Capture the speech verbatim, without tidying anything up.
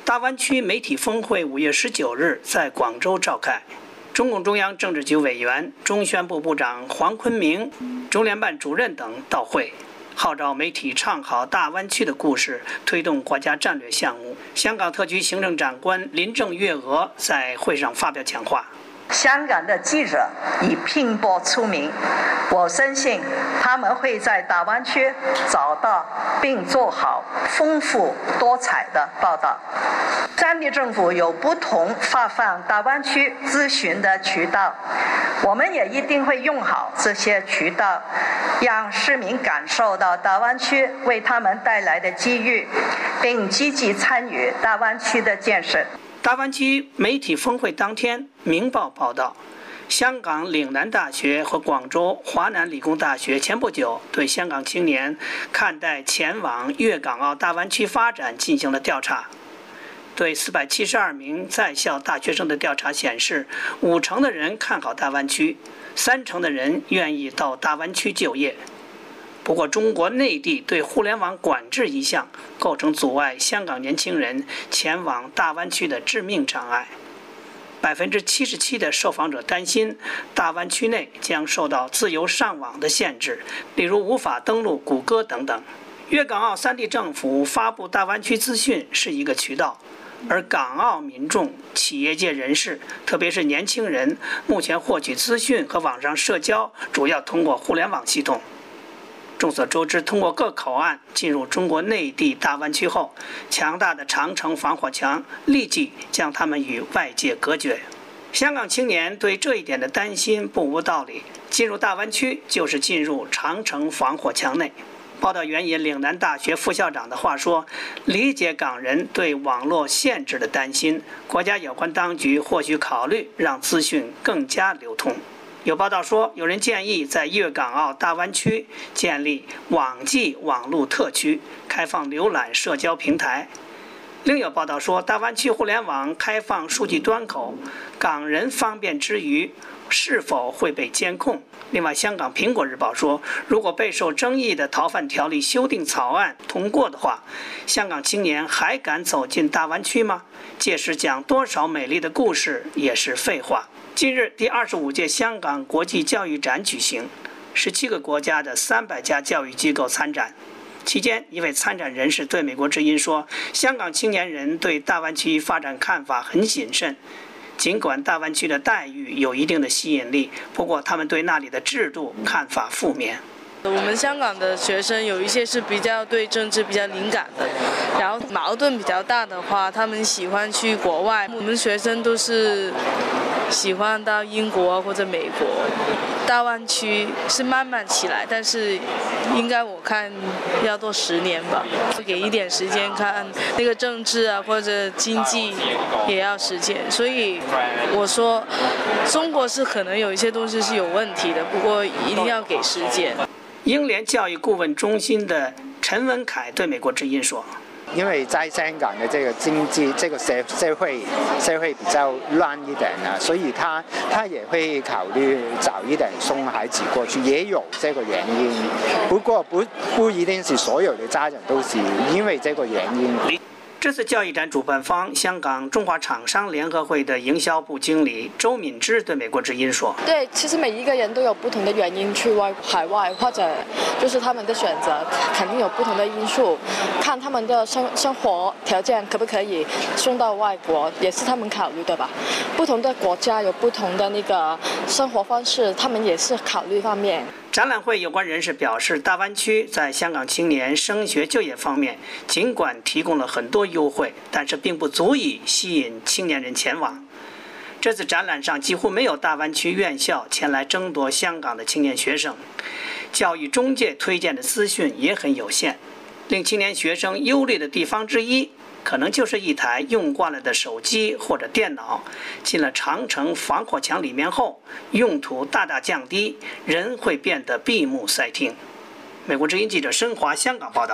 大湾区媒体峰会五月十九日在广州召开，中共中央政治局委员、中宣部部长黄坤明、中联办主任等到会，号召媒体唱好大湾区的故事，推动国家战略项目。香港特区行政长官林郑月娥在会上发表讲话。 香港的记者以拼搏出名，我深信他们会在大湾区找到并做好丰富多彩的报道。三地政府有不同发放大湾区咨询的渠道，我们也一定会用好这些渠道，让市民感受到大湾区为他们带来的机遇，并积极参与大湾区的建设。 大湾区媒体峰会当天，《明报》报道，香港岭南大学和广州华南理工大学前不久对香港青年看待前往粤港澳大湾区发展进行了调查。对四百七十二名在校大学生的调查显示，五成的人看好大湾区，三成的人愿意到大湾区就业。不过，中国内地对互联网管制一项构成阻碍香港年轻人前往大湾区的致命障碍。百分之七十七的受访者担心大湾区内将受到自由上网的限制，例如无法登录谷歌等等。粤港澳三地政府发布大湾区资讯是一个渠道，而港澳民众、企业界人士，特别是年轻人，目前获取资讯和网上社交主要通过互联网系统。众所周知，通过各口岸进入中国内地大湾区后，强大的长城防火墙立即将他们与外界隔绝。香港青年对这一点的担心不无道理，进入大湾区就是进入长城防火墙内。报道援引岭南大学副校长的话说，理解港人对网络限制的担心，国家有关当局或许考虑让资讯更加流通。有报道说，有人建议在粤港澳大湾区建立网际网络特区，开放浏览社交平台。另有报道说，大湾区互联网开放数据端口，港人方便之余，是否会被监控？另外，香港《苹果日报》说，如果备受争议的逃犯条例修订草案通过的话，香港青年还敢走进大湾区吗？届时讲多少美丽的故事也是废话。近日，第二十五届香港国际教育展举行，十七个国家的三百家教育机构参展。期间，一位参展人士对美国之音说，香港青年人对大湾区发展看法很谨慎，尽管大湾区的待遇有一定的吸引力，不过他们对那里的制度看法负面。 我们香港的学生有一些是比较对政治比较敏感的，然后矛盾比较大的话，他们喜欢去国外。我们学生都是喜欢到英国或者美国。大湾区是慢慢起来，但是应该我看要多十年吧，给一点时间看那个政治啊或者经济也要时间。所以我说中国是可能有一些东西是有问题的，不过一定要给时间。 英联教育顾问中心的陈文凯对美国之音说， 因为在香港的这个经济、这个社社会社会比较乱一点啊，所以他他也会考虑早一点送孩子过去，也有这个原因。不过不不一定是所有的家长都是因为这个原因。 这次教育展主办方香港中华厂商联合会的营销部经理周敏芝对美国之音说， 对，其实每一个人都有不同的原因去外海外，或者就是他们的选择肯定有不同的因素，看他们的生生活条件可不可以送到外国，也是他们考虑的吧。不同的国家有不同的那个生活方式，他们也是考虑方面。 展览会有关人士表示，大湾区在香港青年升学就业方面尽管提供了很多优惠，但是并不足以吸引青年人前往。这次展览上几乎没有大湾区院校前来争夺香港的青年学生，教育中介推荐的资讯也很有限。令青年学生忧虑的地方之一，可能就是一台用惯了的手机或者电脑进了长城防火墙里面后，用途大大降低，人会变得闭目塞听。美国之音记者申华香港报道。